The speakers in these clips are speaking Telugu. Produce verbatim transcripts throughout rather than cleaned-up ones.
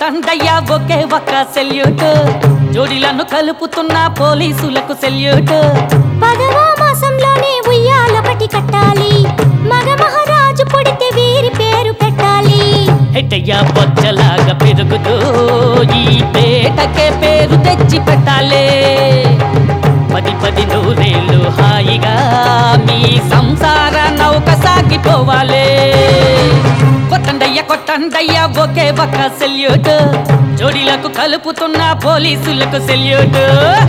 కొట్టండయ్యా ఒకే ఒక్క సెల్యూట్ జోడీలను కలుపుతున్న పోలీసులకు సెల్యూట్ పదవ మాసంలోనే ఉయ్యాల పట్టి కట్టాలి మగ మహారాజు పుడితే వీరి పేరు పెట్టాలి హెట్టయ్యా బొచ్చలాగా పెరుగుతూ ఈ పేటకే పేరు తెచ్చి పెట్టాలే పది పది నూరేళ్ళు హాయిగా మీ సంసార నౌక సాగిపోవాలే కొట్టండయ్య కొట్టండయ్య ఒకే ఒక్క సెల్యూట్ జోడీలకు కలుపుతున్న పోలీసులకు సెల్యూట్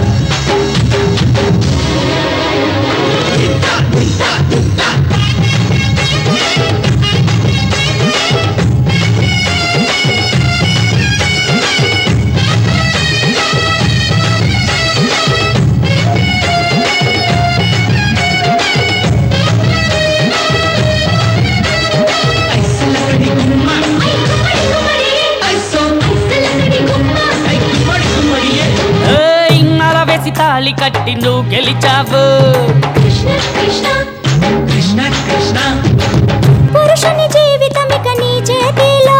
తాళి కట్టి నువ్వు గెలిచావు పురుషుని జీవితం ఇక నీ చేతిలో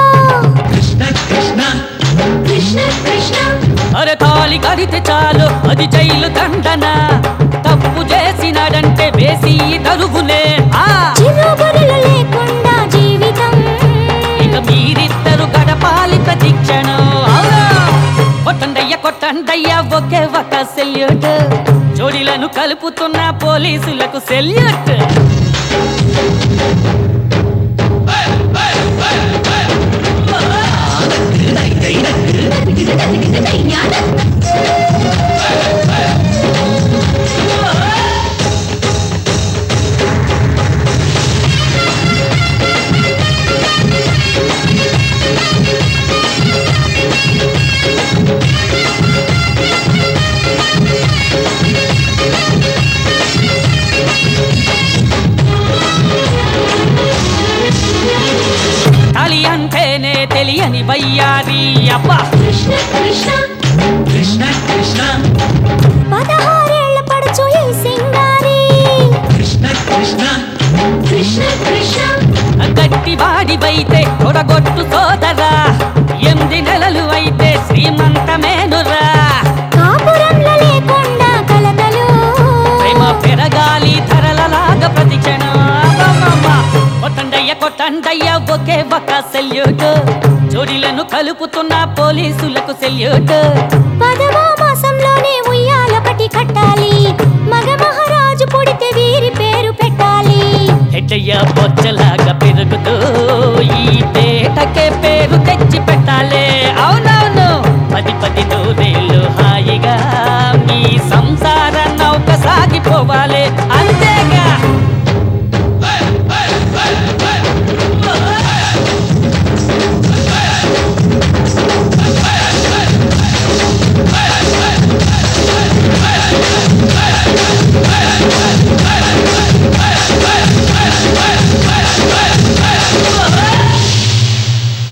అరే తాళి కడితే చాలు అది జైలు దండన తప్పు చేసినాడంటే వేసి తరుగునే చిరుబరులు లేకుండా జీవితం ఇక మీరిద్దరు గడపాలి ప్రతి క్షణం కొట్టండయ్య కొట్టండయ్య ఒకే ఒక్క సెల్యూట్ జోడీలను కలుపుతున్న పోలీసులకు సెల్యూట్ తాళి అంటేనే తెలియని వయ్యారి అబ్బా పదహారేళ్ల పడుచు ఈ సింగారి గట్టి వాడివైతే కొడగొట్టు సోదరా ఎనిమిది నెలలు అయితే శ్రీమంతమేనురా కాపురంలో లేకుండా కలతలు ప్రేమ పెరగాలి ధరలలాగా ప్రతి క్షణం కొట్టండయ్య కొట్టండయ్య ఒకే ఒక్క సెల్యూట్ జోడీలను కలుపుతున్న పోలీసులకు సెల్యూట్ పదవ మాసంలోనే ఉయ్యాల పట్టి కట్టాలి మగ మహారాజు పుడితే వీరి పేరు పెట్టాలి హెట్టయ్య బొచ్చలాగా పెరుగుతూ